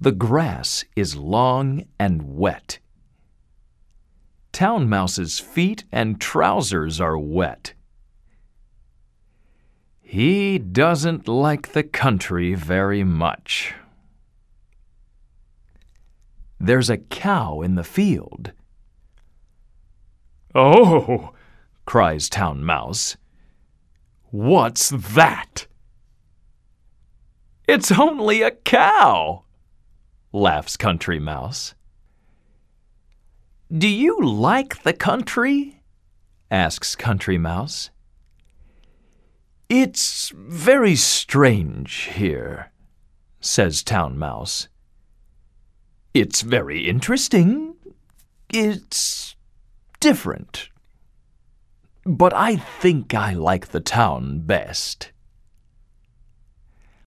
The grass is long and wet. Town Mouse's feet and trousers are wet. He doesn't like the country very much. There's a cow in the field. "Oh!" cries Town Mouse. "What's that?" "It's only a cow," laughs Country Mouse. "Do you like the country?" asks Country Mouse. "It's very strange here," says Town Mouse. "It's very interesting. It's different. But I think I like the town best."